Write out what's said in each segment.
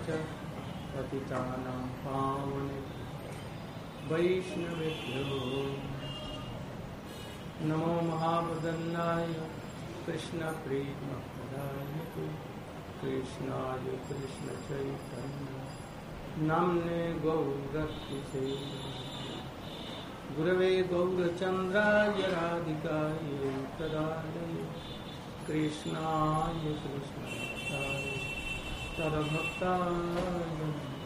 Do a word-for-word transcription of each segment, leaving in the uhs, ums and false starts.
च पतितानां पावनेभ्यो वैष्णवेभ्यो नमो महावदन्नाय कृष्णप्रेमप्रदायते कृष्णाय कृष्णचैतन्य नाम्ने गौरक्षसे गुरवे गौरचन्द्राय राधिकायै तदालये कृष्णाय कृष्णभक्ताय तद्भक्ताय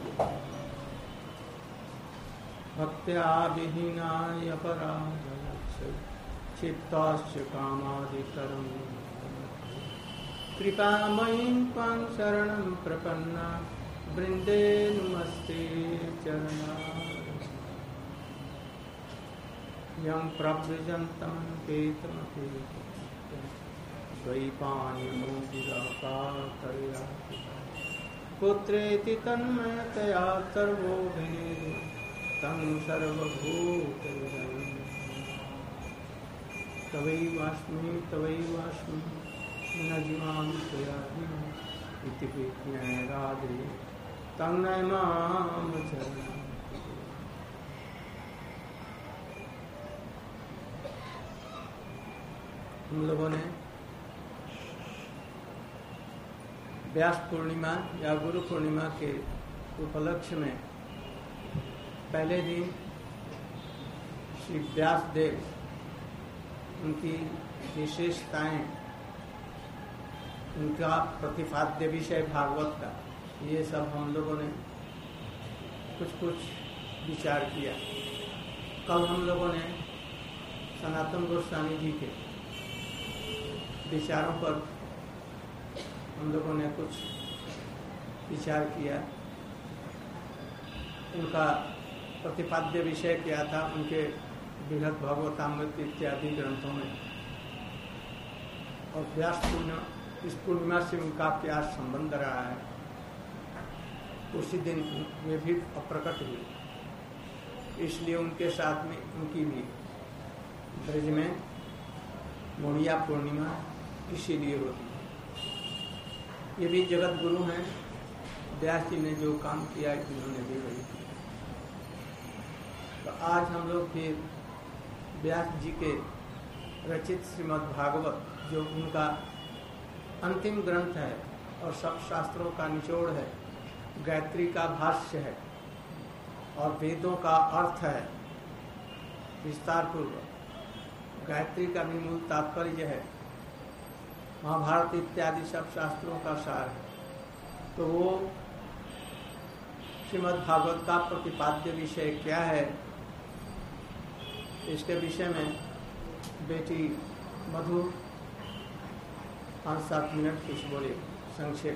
भक्त्या विहीनाय पराजलक्ष्य चित्ताश्च कामादितरं कृपामयीं त्वां शरणं प्रपन्ना वृन्दे नमस्ते चरणा यं प्रव्रजन्तं पेतमपि द्वैपायनोऽभिराकातया पुत्रेति तन्मयतया सर्वोऽभिनेदे तं सर्वभूतहृदयं तवैवास्मि तवैवास्मि न जीवामि त्वया विना इति विज्ञाय राधे तं नमामि चरणं। हम लोगों ने व्यास पूर्णिमा या गुरु पूर्णिमा के उपलक्ष्य में पहले दिन श्री व्यास देव उनकी विशेषताएं, उनका प्रतिपाद्य विषय भागवत का, ये सब हम लोगों ने कुछ कुछ विचार किया। कल हम लोगों ने सनातन गोस्वामी जी के विचारों पर हम लोगों ने कुछ विचार किया। उनका प्रतिपाद्य विषय क्या था उनके बृहद भागवतामृत इत्यादि ग्रंथों में, और व्यास पूर्णिमा, इस पूर्णिमा से उनका क्या संबंध रहा है, उसी दिन वे भी अप्रकट हुए। इसलिए उनके साथ में उनकी भी ब्रज में मोड़िया पूर्णिमा इसीलिए होती है। ये भी जगत गुरु हैं, व्यास जी ने जो काम किया इन्होंने भी वही किया। तो आज हम लोग फिर व्यास जी के रचित श्रीमद् भागवत, जो उनका अंतिम ग्रंथ है और सब शास्त्रों का निचोड़ है, गायत्री का भाष्य है और वेदों का अर्थ है विस्तार पूर्वक, गायत्री का भी मूल तात्पर्य है, महाभारत इत्यादि सब शास्त्रों का सार है। तो वो श्रीमद् भागवत का प्रतिपाद्य विषय क्या है, इसके विषय में बेटी मधु पाँच सात मिनट कुछ बोले संक्षेप।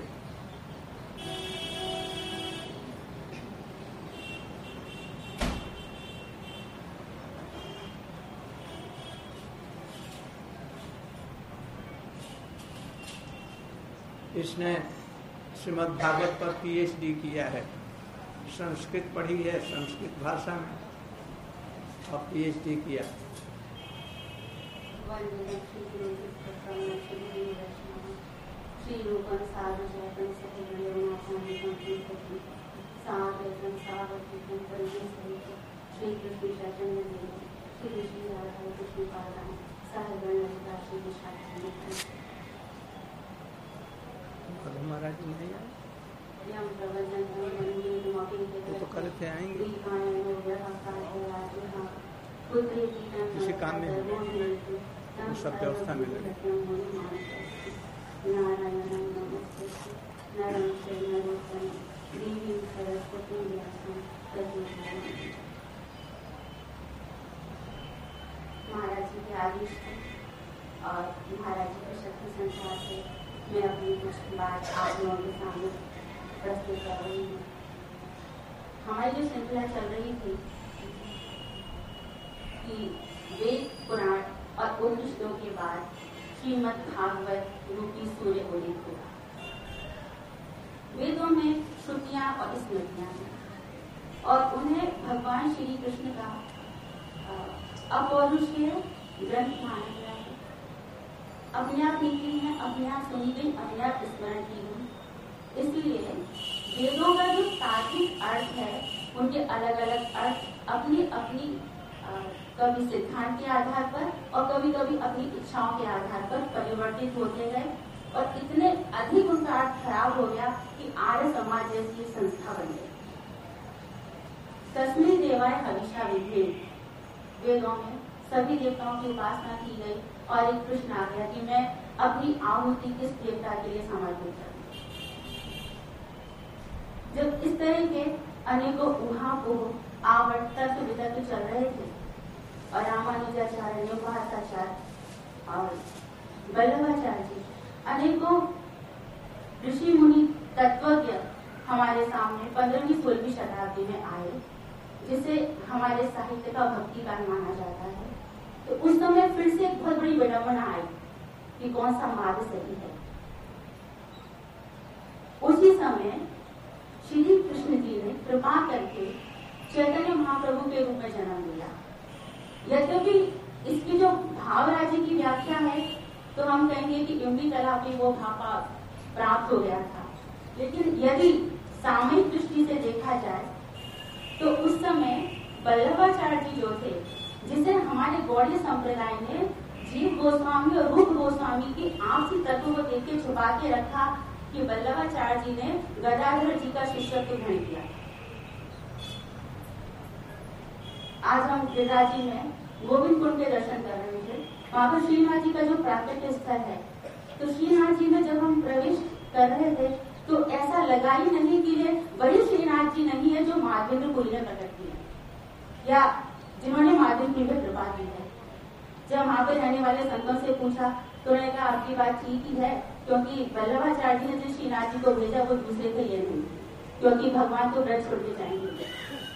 इसने श्रीमद् भागवत पर पीएचडी किया है, संस्कृत पढ़ी है, संस्कृत भाषा में, और पीएचडी किया। महाराज नहीं आए, वो तो कल थे आएंगे, किसी काम में सब व्यवस्था में लगे। महाराज जी के आदेश थे और महाराज जी के शक्ति संसार से मैं अपनी कुछ बात आप लोगों के सामने प्रस्तुत कर रही हूँ। हमारी जो श्रृंखला चल रही थी कि वेद पुराण और उपनिषदों के बाद श्रीमद् भागवत रूपी सूर्य उदित हुआ। वेदों में श्रुतियां और स्मृतियां हैं और उन्हें भगवान श्री कृष्ण का अपौरुषीय ग्रंथ माना गया है। अपने आप निकली है, अपने आप सुनी गई, अपने आप स्मरण की गई। इसलिए वेदों का जो तार्किक अर्थ है, उनके अलग अलग अर्थ अपनी अपनी कभी सिद्धांत के आधार पर और कभी कभी अपनी इच्छाओं के आधार पर परिवर्तित होते गए और इतने अधिक उनका अर्थ खराब हो गया कि आर्य समाज जैसी संस्था बन गई। तस्मै देवाय हविषा विधे, वेदों में सभी देवताओं की उपासना की गई और एक प्रश्न आ गया कि मैं अपनी आहुति किस देवता के लिए समर्पित करूं। जब इस तरह के अनेकों ऊहापोह आवट तर्क वितर्क चल रहे थे और रामानुजाचार्य, न्योपासकाचार्य और वल्लभाचार्य जी, अनेकों ऋषि मुनि तत्वज्ञ हमारे सामने पंद्रहवीं सोलहवीं शताब्दी में आए, जिसे हमारे साहित्य का भक्तिकाल माना जाता है। तो उस समय फिर से एक बहुत बड़ी विडंबना आई कि कौन सा मार्ग सही है। उसी समय श्री कृष्ण जी ने कृपा करके चैतन्य महाप्रभु के रूप में जन्म लिया। यद्यपि इसकी जो भाव राज्य की व्याख्या है तो हम कहेंगे कि इमली कला में वो भापा प्राप्त हो गया था, लेकिन यदि सामयिक दृष्टि से देखा जाए तो उस समय वल्लभाचार्य जी जो थे, जिसे हमारे गौड़ीय संप्रदाय ने जीव गोस्वामी और रूप गोस्वामी की आपसी तत्व को देख के छुपा के रखा कि वल्लभाचार्य जी ने गदाधर जी का शिष्यत्व ग्रहण किया। आज हम गिरिराज जी में गोविंद कुंड के दर्शन कर रहे थे, वहां पर श्रीनाथ जी का जो प्राकट्य स्थल है, तो श्रीनाथ जी में जब हम प्रवेश कर रहे थे तो ऐसा लगा ही नहीं कि ये वही श्रीनाथ जी नहीं है जो माधवेंद्रपुरी ने प्रकट किया या जिन्होंने माधवेंद्रपुरी में कृपा की है। जब वहां पर रहने वाले संतों से पूछा तो उन्होंने कहा आपकी बात ठीक ही है, क्योंकि वल्लभाचार्य जी ने जिस श्रीनाथ जी को भेजा वो दूसरे थे, ये नहीं, क्योंकि भगवान को व्रत छोड़ के जाएंगे।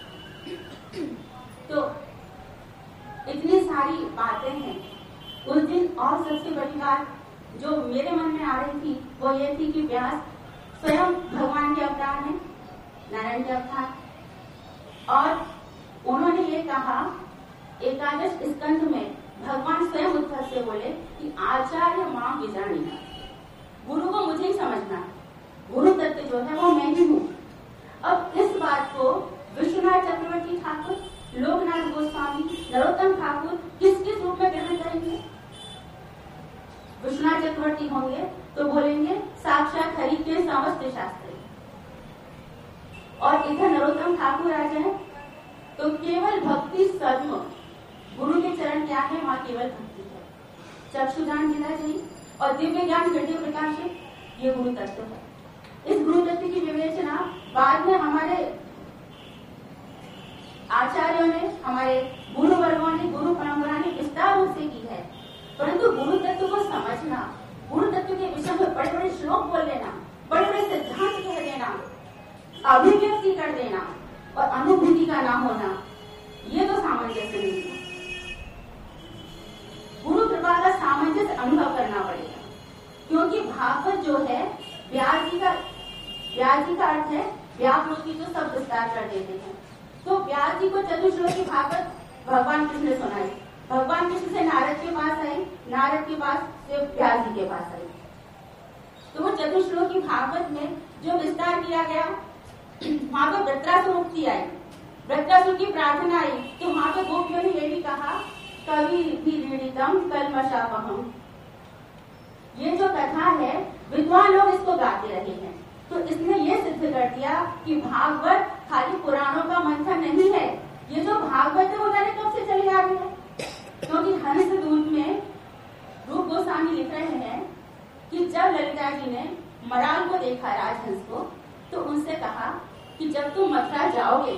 तो इतनी सारी बातें हैं उस दिन। और सबसे बड़ी बात जो मेरे मन में आ रही थी वो ये थी कि व्यास स्वयं भगवान के अवतार हैं, नारायण के अवतार, और उन्होंने ये कहा एकादश स्कंध में भगवान स्वयं उद्धव से बोले कि आचार्य मां विजानी, गुरु को मुझे ही समझना, गुरु तत्व जो है वो मैं ही हूँ। अब इस बात को विश्वनाथ चक्रवर्ती ठाकुर, लोकनाथ गोस्वामी, नरोत्तम ठाकुर किस किस रूप में ग्रहण करेंगे? विश्वनाथ चक्रवर्ती होंगे तो बोलेंगे साक्षात हरि के समस्त शास्त्र, और इधर नरोत्तम ठाकुर आ जाए तो केवल भक्ति सर्व, गुरु के चरण क्या है वहां केवल भक्ति है, चक्षुदान जिला जी और दिव्य ज्ञान हृदय प्रकाश, ये गुरु तत्व है। इस गुरु तत्व की विवेचना बाद में हमारे आचार्यों ने, हमारे गुरु वर्गों ने, गुरु परंपरा ने विस्तार रूप से की है, परंतु गुरु तत्व को समझना, गुरु तत्व के विषय में बड़े बड़े श्लोक बोल लेना, बड़े बड़े सिद्धांत कह देना, अभिव्यक्ति कर देना और अनुभूति का ना होना, ये तो सामंजस्य नहीं है। गुरु कृपा का सामंजस्य अनुभव करना पड़ेगा, क्योंकि भागवत जो है व्यास जी का, व्यास जी का अर्थ है व्यास की जो सब विस्तार कर देते हैं। तो व्यास जी को चतुश्लोकी भागवत भगवान कृष्ण ने सुनाई, भगवान कृष्ण से नारद के पास आई, नारद के पास से व्यास जी के पास आई। तो वो चतुश्लोकी भागवत में जो विस्तार किया गया, वहां पर वृत्रासुर मुक्ति आई, वृत्रासुर की प्रार्थना आई, तो वहां पर गोपियों ने ये भी कहा कवि भी ऋणितम कल्मषापहम। ये जो कथा है विद्वान लोग इसको गाते रहे हैं, तो इसने ये सिद्ध कर दिया कि भागवत खाली पुराणों का मंथन नहीं है। ये जो भागवत है वो जाने कब से चले आ गया, क्योंकि हंस दूत में रूप गोस्वामी लिख रहे हैं कि जब ललिता जी ने मराल को देखा, राजहंस को, तो उनसे कहा कि जब तुम मथुरा जाओगे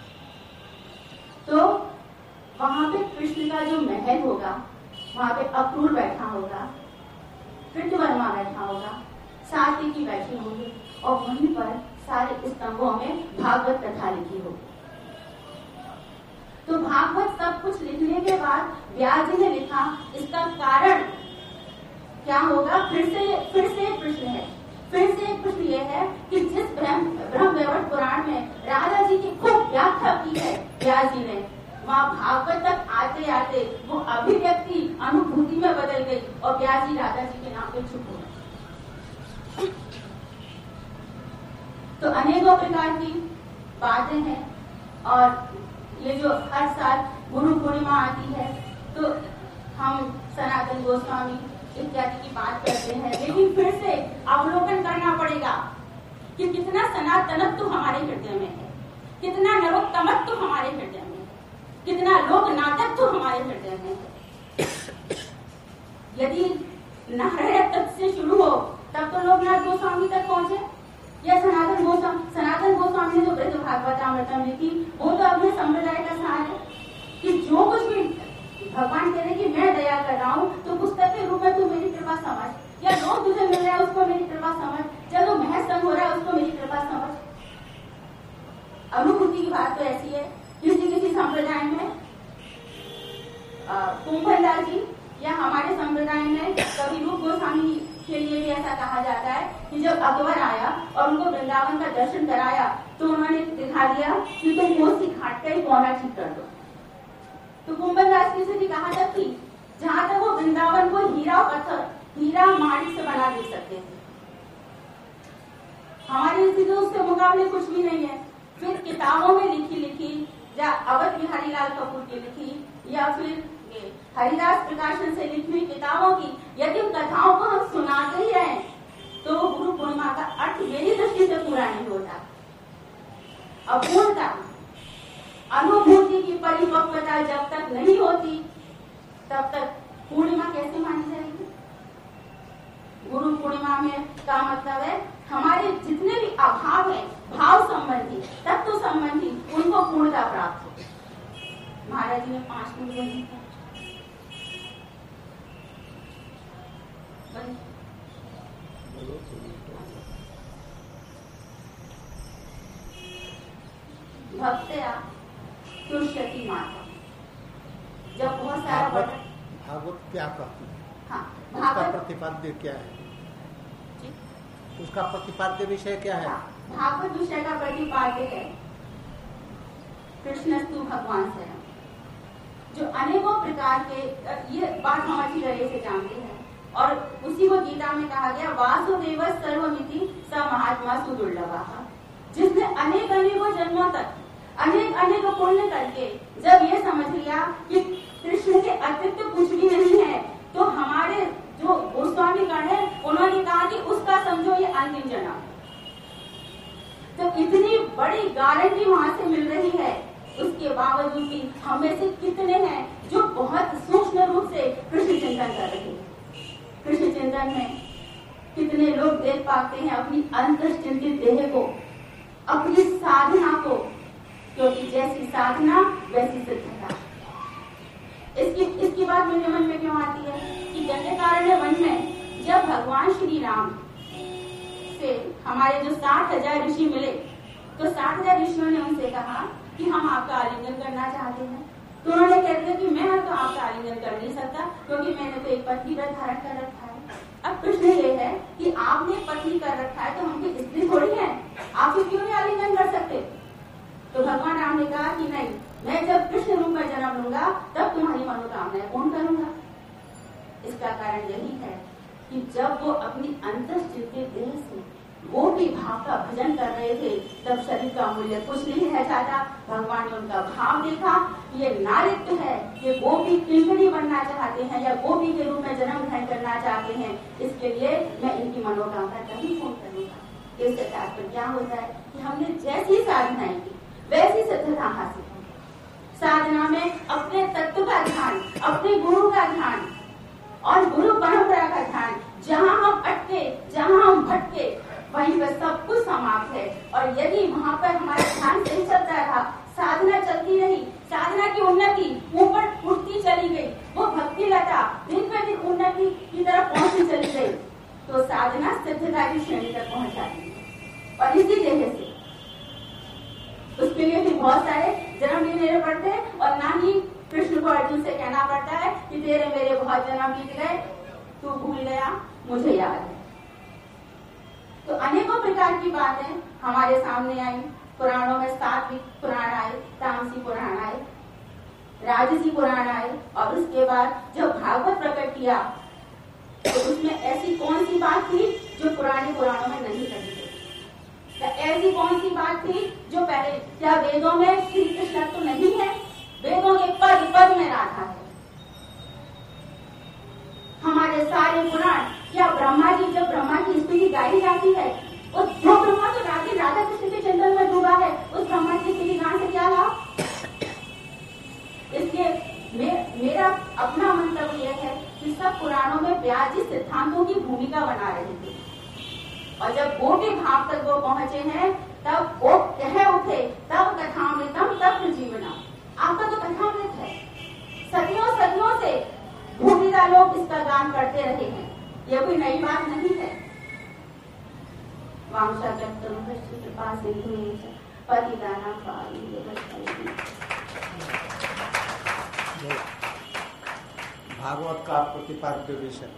तो वहां पे कृष्ण का जो महल होगा, वहां पे अक्रूर बैठा होगा, कृतवर्मा बैठा होगा, सात्विकी बैठी होगी, और वहीं पर सारे स्तंभों में भागवत कथा लिखी होगी। तो भागवत सब कुछ लिखने के बाद व्यास जी ने लिखा, इसका कारण क्या होगा? फिर से फिर से एक प्रश्न है, फिर से एक प्रश्न यह है कि जिस ब्रह्म ब्रह्मवैवर्त पुराण में राधा जी की खूब व्याख्या की है व्यास जी ने, वहाँ भागवत तक आते आते वो अभिव्यक्ति अनुभूति में बदल गई और व्यास जी राधा जी के नाम पे चुप हो गए। तो अनेकों प्रकार की बातें हैं। और ये जो हर साल गुरु पूर्णिमा आती है तो हम सनातन गोस्वामी इत्यादि की बात करते हैं, लेकिन फिर से अवलोकन करना पड़ेगा कि कितना सनातनत्व हमारे हृदय में है, कितना नरोत्तमत्व हमारे हृदय में है, कितना लोकनाथत्व हमारे हृदय में है। यदि नारायण तत्व से शुरू हो तब तो लोकनाथ गोस्वामी तक पहुंचे, या सनातन गोस्वामी सनातन गोस्वामी ने जो ब्रज भागवतामृतम लिखी वो तो अपने संप्रदाय का सार है कि जो कुछ भी भगवान कह रहे कि मैं दया कर रहा हूँ तो पुस्तक के रूप में तू मेरी कृपा समझ, या लोग तुझे मिल रहा है उसको मेरी कृपा समझ, चलो महज संग हो रहा है उसको मेरी कृपा समझ। अनुभूति की बात तो ऐसी है, किसी किसी संप्रदाय में कुंभलदास जी या हमारे संप्रदाय में कवि रूप गोस्वामी के लिए भी ऐसा कहा जाता है कि जब अकबर आया और उनको वृंदावन का दर्शन कराया तो उन्होंने दिखा दिया कि तुम कोसी घाट का ही पौना ठीक कर दो। तो कुंभलदास की स्थिति कहाँ तक थी, जहां तक वो वृंदावन को हीरा पत्थर हीरा माटी से बना दे सकते थे। हमारी स्थिति उसके मुकाबले कुछ भी नहीं है। फिर किताबों में लिखी लिखी या अवध बिहारी लाल कपूर की लिखी या फिर हरिदास प्रकाशन से लिखी हुई किताबों की यदि कथाओं को हम सुनाते ही रहे तो गुरु पूर्णिमा का अर्थ मेरी दृष्टि से पूरा नहीं होता। अपूर्णता अनुभूति की परिपक्वता जब तक नहीं होती तब तक पूर्णिमा कैसे मानी जाएगी। गुरु पूर्णिमा में का मतलब है हमारे जितने भी अभाव है भाव संबंधी तत्व संबंधी उनको पूर्णता प्राप्त हो। महाराज जी ने पांच मिनट बोली भक्तया तुष्यति माता। जब बहुत सारा भागवत क्या कहती है, हाँ, उसका प्रतिपाद्य क्या है, उसका प्रतिपाद्य विषय क्या है? भागवत विषय का प्रतिपाद्य है कृष्णस्तु भगवान से, जो अनेकों प्रकार के, ये बात हम अच्छी तरह से जानते हैं और उसी को गीता में कहा गया वासुदेव सर्वमिति स महात्मा सुदुर्लभः, जिसने अनेक अनेकों जन्मों तक अनेक अनेक पुण्य करके जब ये समझ लिया कि कृष्ण के अतिरिक्त कुछ भी नहीं है तो हमारे जो गोस्वामी गण है उन्होंने कहा कि उसका समझो ये अंतिम जन्म। तो इतनी बड़ी गारंटी वहां से मिल रही है, उसके बावजूद भी हम में से कितने हैं जो बहुत सूक्ष्म रूप से कृष्ण चिंतन कर रहे हैं। कृष्ण चिंतन में कितने लोग देख पाते हैं अपनी अंतर्चिंतित देह को, अपनी साधना को, क्योंकि जैसी साधना वैसी सिद्धता। इसकी इसकी बात मेरे मन में क्यों आती है कि दंडकारण्य वन में जब भगवान श्री राम से हमारे जो साठ हजार ऋषि मिले तो साठ हजार ऋषियों ने उनसे कहा कि हम आपका आलिंगन करना चाहते हैं। तो उन्होंने कह दिया कि मैं तो आपका आलिंगन कर नहीं सकता क्योंकि मैंने तो एक पत्नी व्रत धारण कर रखा है। अब प्रश्न ये है कि आपने पत्नी कर रखा है तो हम भी स्त्री थोड़ी है, आप क्यों नहीं आलिंगन कर सकते। तो भगवान राम ने कहा कि नहीं, मैं जब कृष्ण रूप में जन्म लूंगा तब तुम्हारी मनोकामनाएं पूर्ण करूंगा। इसका कारण यही है कि जब वो अपनी अंतर्चिंतित देह से गोपी भाव का भजन कर रहे थे तब शरीर का मूल्य कुछ नहीं रह जाता। भगवान ने उनका भाव देखा, ये नारित्व है, ये गोपी किंकरी बनना चाहते हैं या गोपी के रूप में जन्म ग्रहण करना चाहते हैं, इसके लिए मैं इनकी मनोकामना कभी पूर्ण करूंगा। इससे तात्पर्य क्या होता है कि हमने जैसी साधनाएं की वैसी सिद्धता हासिल की। साधना में अपने तत्व का ध्यान, अपने गुरु का ध्यान और गुरु परंपरा का ध्यान, जहाँ हम अटके, जहाँ हम भटके वहीं पर सब कुछ समाप्त है। और यदि वहाँ पर हमारा ध्यान सही चलता रहा, साधना चलती रही, साधना की उन्नति ऊपर उठती चली गई, वो भक्ति लता दिन पे दिन उन्नति की तरफ पहुंचती चली गई, तो साधना सिद्धता की श्रेणी तक पहुंच जाती है। और इसी तरह से उसके लिए भी बहुत सारे जन्म नहीं लेने पड़ते और ना ही कृष्ण को अर्जुन से कहना पड़ता है कि तेरे मेरे बहुत जन्म बीत गए, तू भूल गया, मुझे याद है। तो अनेकों प्रकार की बातें हमारे सामने आई। पुराणों में सात्विक पुराण आए, तामसी पुराण आए, राजसी पुराण आए और उसके बाद जब भागवत प्रकट किया तो उसमें ऐसी कौन सी बात थी जो पुराने पुराणों में नहीं कही गई। ऐसी कौन सी बात थी जो पहले, क्या वेदों में श्री कृष्ण तो नहीं है? वेदों के पद पद में राधा है। हमारे सारे पुराण, क्या ब्रह्मा जी, जब ब्रह्मा की स्तुति गाई जाती है, उस जो ब्रह्मा तो राधे राधा कृष्ण के चंदन में डूबा है, उस ब्रह्मा की स्तुति गाने से क्या लाभ? इसलिए मे, मेरा अपना मंतव्य यह है कि सब पुराणों में व्यास जी सिद्धांतों की भूमिका बना रहे थे, और जब गोटे भाव तक वो पहुंचे हैं तब वो कह उठे, तब कथामृतम तब जीवना। आपका तो कथामृत है, सदियों सदियों से भूमिका लोग इसका गान करते रहे हैं, ये कोई नई बात नहीं है। वांशा कृपा सिंधु पतिदाना भागवत का प्रतिपाद्य विषय।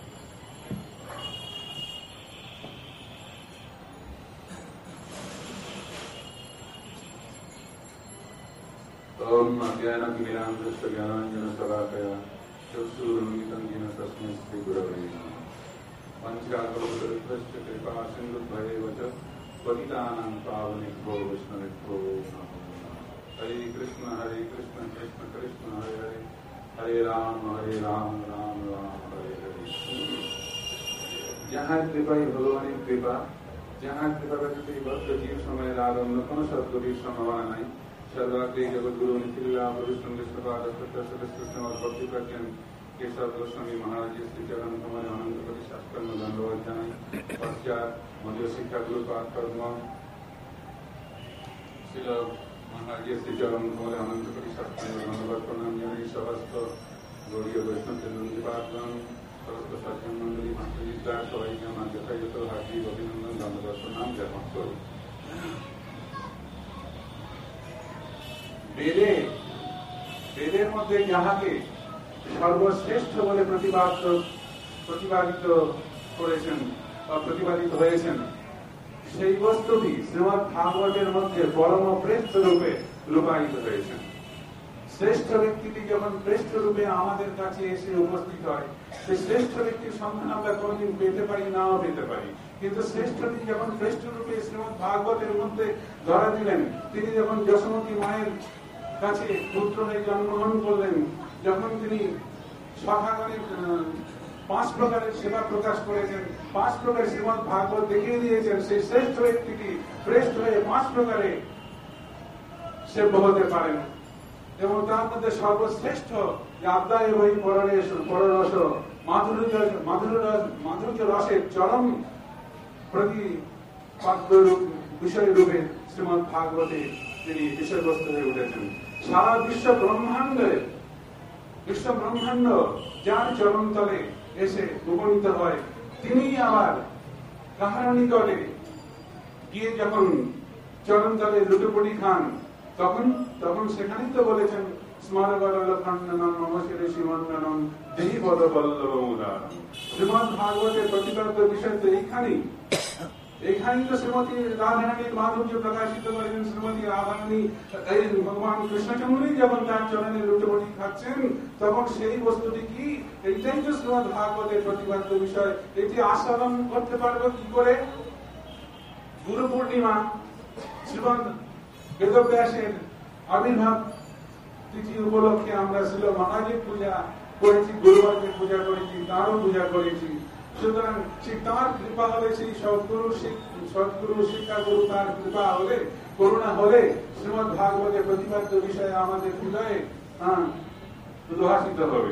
ओम अज्ञानतिमिरान्धस्य ज्ञानाञ्जनशलाकया चक्षुरुन्मिलितं येन तस्मै श्रीगुरवे नमः। पंचाकल्पतरुभ्यश्च कृपा सिन्धुभ्येव च पतितानां पावनेभ्यो वैष्णवेभ्यो नमो नमः। हरे कृष्ण हरे कृष्ण कृष्ण कृष्ण हरे हरे, हरे राम हरे राम राम राम हरे हरे। जहाँ कृपाई भगवान कृपा, जहाँ कृपा करते भक्त जीव समय लाभ অন্য কোনো সদ্গতির সম্ভাবনা নাই। सर्वाग्रे जगद्गुरु निखिला प्रभुसंग सपाद सत्य सदस्य भक्ति प्रज्ञान केशव गोस्वामी महाराज श्री चरण कमल आनंद पति शास्त्र में धन्यवाद जानाई। पश्चात मध्य शिक्षा गुरु पाठ कर्म श्री महाराज श्री चरण कमल आनंद पति शास्त्र में धन्यवाद प्रणाम जानाई। समस्त गौड़ीय वैष्णव चंद्रपादगण समस्त सज्जन मंडली मातृ सबाई के मान यथायथ हार्दिक अभिनंदन धन्यवाद प्रणाम ज्ञापन करो। বেদে বেদের মধ্যে যাহাকে সর্বশ্রেষ্ঠ বলে প্রতিপাদিত প্রতিপাদিত করেছেন বা প্রতিপাদিত হয়েছেন, সেই বস্তুটি শ্রীমদ্ ভাগবতের মধ্যে পরম শ্রেষ্ঠ রূপে রূপায়িত হয়েছেন। শ্রেষ্ঠ ব্যক্তিটি যখন শ্রেষ্ঠ রূপে আমাদের কাছে এসে উপস্থিত হয়, সেই শ্রেষ্ঠ ব্যক্তির সন্ধান আমরা কোনদিন পেতে পারি, নাও পেতে পারি, কিন্তু শ্রেষ্ঠটি যখন শ্রেষ্ঠ রূপে শ্রীমদ্ ভাগবতের মধ্যে ধরা দিলেন, তিনি যখন যশোমতী মায়ের কাছে পুত্র হয়ে জন্মগ্রহণ করলেন, যখন তিনি সখাগণের পাঁচ প্রকারের সেবা প্রকাশ করেছেন, পাঁচ প্রকার শ্রীমদ্ ভাগবত দেখিয়ে দিয়েছেন, সেই শ্রেষ্ঠ ব্যক্তিটি শ্রেষ্ঠ হয়ে পাঁচ প্রকারে সেব্য হতে পারেন। এবং তার মধ্যে সর্বশ্রেষ্ঠ আদ্যায় বই পররেশ পররস মাধুর্য মাধুর্য মাধুর্য রসের চরম প্রতিপাদ্য বিষয় রূপে শ্রীমদ্ ভাগবতে তিনি বিষয়বস্তু হয়ে উঠেছেন। সারা বিশ্ব ব্রহ্মাণ্ডে বিশ্ব ব্রহ্মাণ্ড যার চরণতলে এসে উপনীত হয়, তিনি আবার কাহার নিকটে গিয়ে যখন চরণতলে লুটোপুটি খান, তখন তখন সেখানেই তো বলেছেন স্মারকরলখণ্ডনম মমশির শিবন্দনম দেহি পদবল্লভমুদার। শ্রীমদ্ ভাগবতের প্রতিপাদ্য বিষয় তো এইখানেই এইখানেই তো শ্রীমতী রাধারানীর মাধুর্য প্রকাশিত করেছেন। শ্রীমতী রাধারানী এই ভগবান কৃষ্ণচন্দ্রই যখন তার চরণে লুটোপুটি খাচ্ছেন, তখন সেই বস্তুটি কি, এইটাই তো শ্রীমদ্ ভাগবতের প্রতিপাদ্য বিষয়। এটি আস্বাদন করতে পারবো কি করে? গুরু পূর্ণিমা শ্রীমদ্ বেদব্যাসের আবির্ভাব তিথি উপলক্ষে আমরা ছিল মহারাজের পূজা করেছি, গুরুবারকে পূজা করেছি, তাঁরও পূজা করেছি। সুতরাং সেই তাঁর কৃপা হলে, সেই সদ্গুরু সদ্গুরু শিক্ষা গুরু তার কৃপা হলে, করুণা হলে শ্রীমদ্ ভাগবতের প্রতিপাদ্য বিষয়ে আমাদের হৃদয়ে উদ্ভাসিত হবে।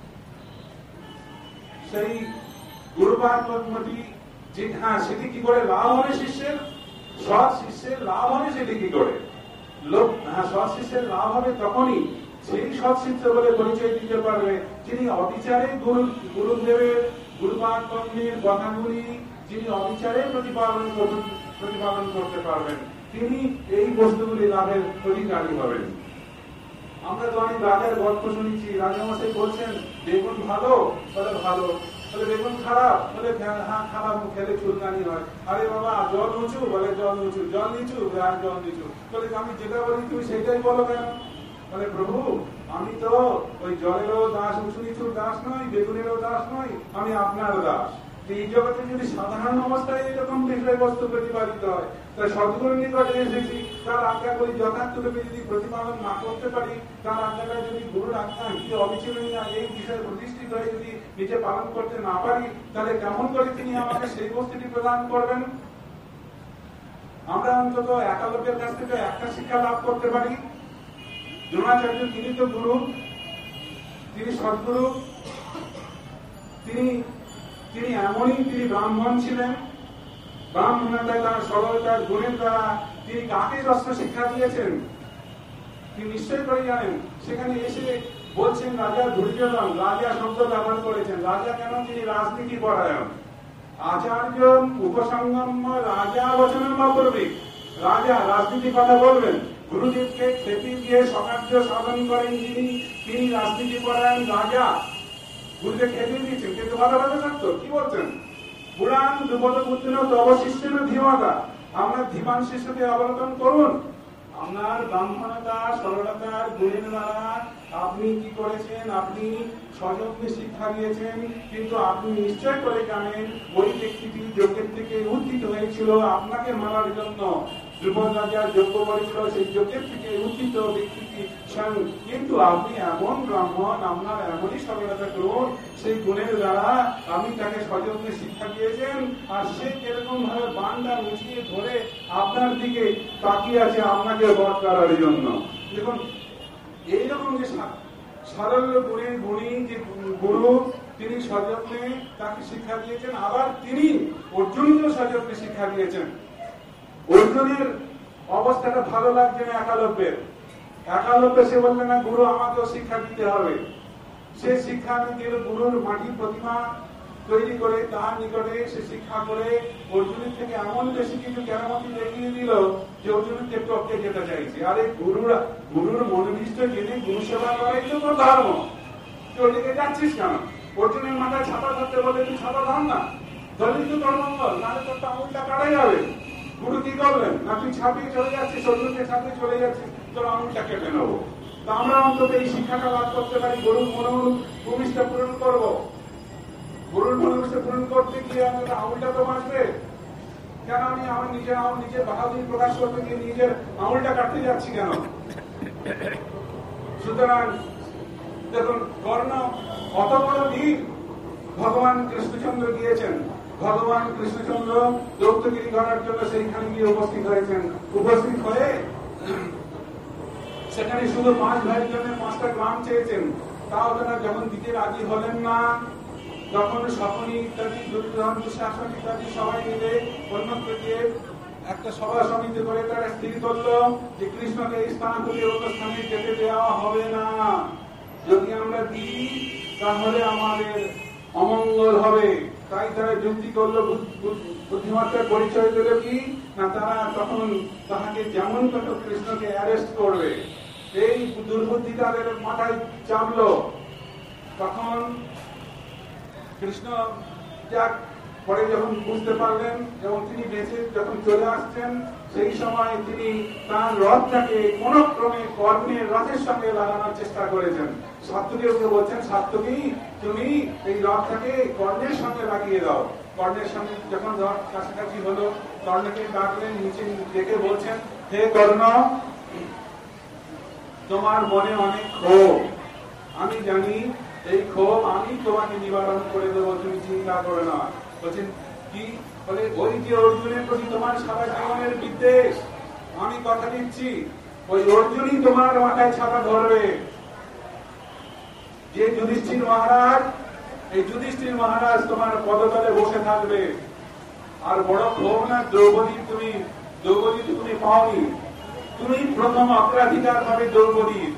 সেই গুরুবার পদ্মটি যে হ্যাঁ সেটি কি করে লাভ হবে শিষ্যের? সৎ শিষ্যের লাভ হবে সেটি কি করে? লোক হ্যাঁ সৎ শিষ্যের লাভ হবে তখনই, সেই সৎ শিষ্য বলে পরিচয় দিতে পারবে যিনি অবিচারে গুরু গুরুদেবের গুরুপাদ পদ্মের কথাগুলি যিনি অবিচারে প্রতিপালন প্রতিপালন করতে পারবেন, তিনি এই বস্তুগুলি লাভের অধিকারী হবেন। আমরা তো অনেক রাজার গল্প শুনেছি, রাজামশাই বলছেন বেগুন ভালো বলে ভালো, বলে বেগুন খারাপ বলে হ্যাঁ খারাপ, খেলে চুলকানি হয়। আরে বাবা জল উঁচু বলে জল উঁচু, জল নিচু আর জল নিচু, বলে আমি যেটা বলি তুমি সেটাই বলো কেন? বলে প্রভু আমি তো ওই জলেরও দাস, উঁচু নিচুর দাস নই, বেগুনেরও দাস নই, আমি আপনার দাস। এই জগতে যদি সাধারণ অবস্থায় এরকম বিষয়বস্তু প্রতিপাদিত হয়, তাই সদ্গুরুর নিকটে এসেছি, তার আজ্ঞাগুলি যথার্থরূপে যদি প্রতিপালন না করতে পারি, তার আজ্ঞাটা যদি গুরুর আজ্ঞা হিসেবে অবিচ্ছিন্ন এই বিষয়ে প্রতিষ্ঠিত হয়ে যদি নিজে পালন করতে না পারি, তাহলে কেমন করে তিনি আমাকে সেই বস্তুটি প্রদান করবেন? আমরা অন্তত একালকের কাছ থেকে একটা শিক্ষা লাভ করতে পারি। দ্রোণাচার্য তিনি তো গুরু, তিনি সদ্গুরু, তিনি তিনি এমনই তিনি ব্রাহ্মণ ছিলেন। ব্রাহ্মণতায় তার সরলতার গুণের দ্বারা তিনি কাকে যস্ত শিক্ষা দিয়েছেন তিনি নিশ্চয় করে জানেন। সেখানে এসে বলছেন রাজা দুর্যোধন, রাজা শব্দ ব্যবহার করেছেন। রাজা কেন? তিনি রাজনীতি পরায়ণ, আচার্য উপসংগম রাজা বচন বা করবে। রাজা রাজনীতি কথা বলবেন, গুরুদেবকে খেপি দিয়ে সকার্য সাধন করেন যিনি, তিনি রাজনীতি পরায়ণ রাজা। গুরুদেব খেপে দিয়েছেন, কিন্তু কথা কথা সত্য। কি বলছেন? পুরাণ দুপদ পুত্র তব শিষ্যের ধীমতা, আমরা ধীমান শিষ্যকে অবলম্বন করুন। আপনার ব্রাহ্মণতা সরলতার গুণের দ্বারা আপনি কি করেছেন? আপনি সযত্নে শিক্ষা দিয়েছেন, কিন্তু আপনি নিশ্চয় করে জানেন ওই ব্যক্তিটি যজ্ঞের থেকে উত্থিত হয়েছিল আপনাকে মারার জন্য। দ্রুপদ রাজা যজ্ঞ করেছিল, সেই যজ্ঞের থেকে উত্থিত ব্যক্তিটি স্বয়ং। কিন্তু আপনি এমন ব্রাহ্মণ, আপনার এমনই সরলতা করুন, সেই গুণের দ্বারা আপনি তাকে সযত্নে শিক্ষা দিয়েছেন, আর সে কিরকম ভাবে বান্ডা মুছিয়ে ধরে আপনার দিকে তাকিয়ে আছে আপনাকে বধ করার জন্য। দেখুন এইরকম যে সারল্য গুণের গুণী যে গুরু, তিনি সযত্নে তাকে শিক্ষা দিয়েছেন, আবার তিনি অর্জুনকেও সযত্নে শিক্ষা দিয়েছেন। অর্জুনের অবস্থাটা ভালো লাগছে না একালব্যের। একালব্য সে বললে না গুরু আমাকেও শিক্ষা দিতে হবে। সে শিক্ষা নিতে গুরুর মাটির প্রতিমা তৈরি করে তার নিকটে সে শিক্ষা করে অর্জুনের থেকে এমন বেশি কিছু কেরামতি দেখিয়ে দিল যে অর্জুনকে টপকে যেতে চাইছে। আরে গুরুরা গুরুর মনোনিষ্ঠ জেনে গুরু সেবা করাই তো তোর ধর্ম, তুই ওদিকে যাচ্ছিস কেন? অর্জুনের মাথায় ছাপা ধরতে বলে তুই ছাপা ধর না, ধরলি তো তোর মঙ্গল, নাহলে তোর তো আঙুলটা কাটাই যাবে। গুরু কি করবেন? না তুই ছাপিয়ে চলে যাচ্ছিস, অর্জুনকে ছাপিয়ে চলে যাচ্ছিস, তোর আঙুলটা কেটে নেবো। তা আমরা অন্তত এই শিক্ষাটা লাভ করতে পারি, গরুর মনোভূমিষ্ঠ পূরণ করবো। গরুর মনোভূমিষ্ঠ পূরণ করতে গিয়ে অন্তত আঙুলটা তো বাঁচবে। কেন আমি আমার নিজের আমার নিজের বাহাদুরি প্রকাশ করতে গিয়ে নিজের আঙুলটা কাটতে যাচ্ছি কেন? সুতরাং দেখুন কর্ণ অত বড় বীর ভগবান কৃষ্ণচন্দ্র গিয়েছেন। ভগবান কৃষ্ণচন্দ্র দৌত্যগিরি করার জন্য সেইখানে গিয়ে উপস্থিত হয়েছেন। উপস্থিত হয়ে সেখানে শুধু পাঁচ ভাইয়ের জন্য পাঁচটা গ্রাম চেয়েছেন, তাও তারা যখন দিতে রাজি হলেন না, তখন সকনি ইত্যাদি দুর্যোধন দুঃশাসন ইত্যাদি সবাই মিলে অন্যত্র গিয়ে একটা সভা সমিতি করে তারা স্থির করলো যে কৃষ্ণকে এই স্থান থেকে অন্য স্থানে যেতে দেওয়া হবে না। যদি আমরা দিই তাহলে আমাদের অমঙ্গল হবে। তাই তারা যুক্তি করলো, বুদ্ধিমত্তার পরিচয় দিল কি না, তারা তখন তাহাকে যেমন তত কৃষ্ণকে অ্যারেস্ট করবে, এই দুর্বুদ্ধি তাদের মাথায় চাপলো। তখন কৃষ্ণ যাক পরে যখন বুঝতে পারলেন এবং তিনি বেঁচে যখন চলে আসছেন, সেই সময় তিনি তার রথটাকে কোন ক্রমে কর্ণের রথের সঙ্গে লাগানোর চেষ্টা করেছেন। সাত্তকীকে বলছেন, সাত্তকী তুমি এই রথটাকে কর্ণের সঙ্গে লাগিয়ে দাও। কর্ণের সঙ্গে যখন রথ কাছাকাছি হলো, কর্ণকে ডাকলেন, নিচে ডেকে বলছেন, হে কর্ণ, তোমার মনে অনেক ক্ষোভ, আমি জানি এই ক্ষোভ আমি তোমাকে নিবারণ করে দেবো, তুমি চিন্তা করো না। বলছেন কি? বলে ওই যে অর্জুনের প্রতি তোমার সারা জীবনের বিদ্বেষ, আমি কথা দিচ্ছি ওই অর্জুনই তোমার মাথায় ছাতা ধরবে। যে যুধিষ্ঠির মহারাজ, এই যুধিষ্ঠির মহারাজ তোমার পদতলে বসে থাকবে। আর বড় ক্ষোভ না, দ্রৌপদী তুমি দ্রৌপদী তুমি পাওনি, তুমি প্রথম অগ্রাধিকার পাবে দ্রৌপদীর।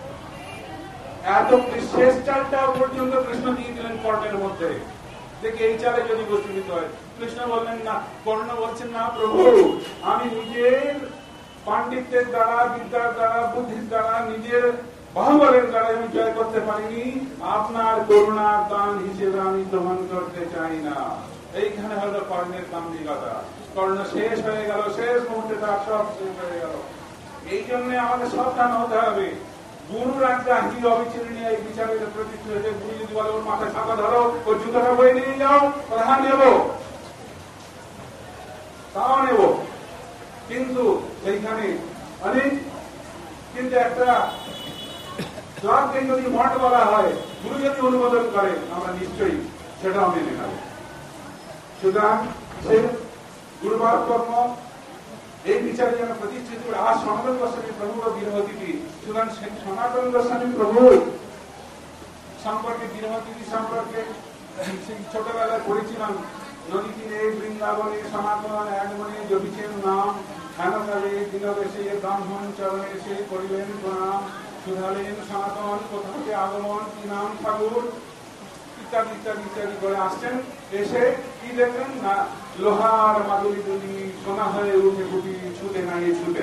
এত শেষ চালটা পর্যন্ত কৃষ্ণ দিয়ে দিলেন কর্ণের মধ্যে, দেখে এই চালে যদি বস্তুবিত হয়। কৃষ্ণ বললেন না, কর্ণ বলছেন না প্রভু, আমি নিজের পাণ্ডিত্যের দ্বারা, বিদ্যার দ্বারা, বুদ্ধির দ্বারা, নিজের বাহুবলের দ্বারা আমি জয় করতে পারিনি, আপনার করুণার দান হিসেবে আমি গ্রহণ করতে চাই না। এইখানে হলো কর্ণের দাম্ভিকতা। কর্ণ শেষ হয়ে গেল, শেষ মুহূর্তে তার সব শেষ হয়ে গেল। এই জন্য আমাদের সাবধান হতে হবে। গুরুর আজ্ঞাহীন অবিচ্ছিন্নীয় এই বিচারের প্রতিষ্ঠিত হয়েছে। গুরু যদি বলে ওর মাথায় ছাতা ধরো, ওর জুতোটা বয়ে নিয়ে যাও, হ্যাঁ নেব, তাও নেব। কিন্তু সেইখানে অনেক, কিন্তু একটা ক্লাবকে যদি মঠ বলা হয়, গুরু যদি অনুমোদন করে, আমরা নিশ্চয়ই সেটাও মেনে নেব। সুতরাং সে গুরুবার কর্ম এই বিচারে যেন প্রতিষ্ঠিত করে। আর সনাতন গোস্বামী প্রভুর বিরহতিথি, সুতরাং সনাতন গোস্বামী প্রভু সম্পর্কে বিরহতিথি সম্পর্কে ছোটবেলায় পড়েছিলাম। নদী তীরে বৃন্দাবনে সনাতন এক মনে জপিছেন নাম, হেনকালে দিনবেশে ব্রাহ্মণ চরণে সে করিলেন প্রণাম, শুধালেন সনাতন কোথাতে আগমন, কি নাম ঠাকুর, ইত্যাদি ইত্যাদি ইত্যাদি করে আসছেন। এসে কি দেখলেন না, লোহার মাদুলি দুলি সোনা হয়ে উঠে ফুটি ছুটে নাই ছুটে।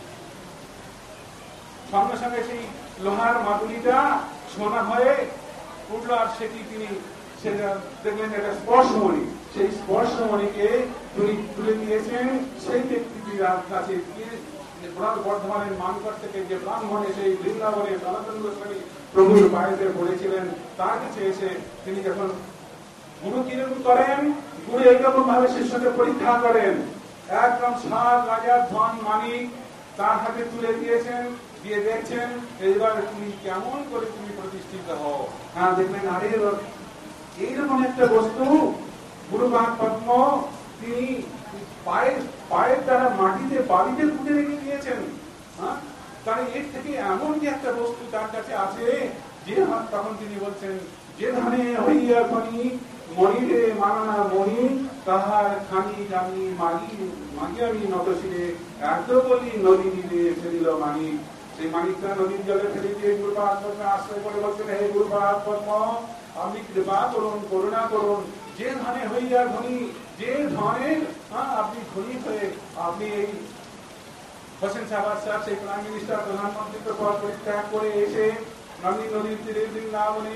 সঙ্গে সঙ্গে সেই লোহার মাদুলিটা সোনা হয়ে উঠল, আর সেটি তিনি সেটা দেখলেন একটা স্পর্শমণি। সেই স্পর্শমণিকে তিনি তুলে দিয়েছেন সেই ব্যক্তিটির কাছে। বর্ধমানের মানকর থেকে যে ব্রাহ্মণ সেই বৃন্দাবনে সনাতন গোস্বামী প্রভুর বাড়িতে পড়েছিলেন, তার কাছে এসে তিনি যখন গুরু কিরকম করেন, গুরু এইরকম ভাবে শিষ্যকে পরীক্ষা করেন। একদম সাত রাজার ধন মানিক তার হাতে তুলে দিয়েছেন, দিয়ে দেখছেন এইবার তুমি কেমন করে তুমি প্রতিষ্ঠিত হও। হ্যাঁ দেখবেন, আরে এইরকম একটা বস্তু গুরুপাদ পদ্ম তিনি পায়ের পায়ের দ্বারা মাটিতে বালিতে পুঁতে রেখে দিয়েছেন। হ্যাঁ, তাহলে এর থেকে এমন যে একটা বস্তু তার কাছে আছে, যে তখন তিনি বলছেন, যে ধানে হইয়া খনি মণিরে মানানা মণি, তাহার খানি জানি মাগি মাগিয়ামি নতশিরে, এত বলি নদী দিলে ফেলিল মানিক। সেই মানিকটা নদীর জলে ফেলে দিয়ে গুরুপাদ পদ্ম আশ্রয় করে বলছেন, হে গুরুপাদ পদ্ম আপনি কৃপা করুন, করুণা করুন। যে ধানে হইয়া ধনী, যে ধনের আপনি ধনী হয়ে আপনি এই হোসেন শাহবাজ সাহেব সেই প্রাইম মিনিস্টার প্রধানমন্ত্রীর পদ পরিত্যাগ করে এসে নদী নদীর তীরে বৃন্দাবনে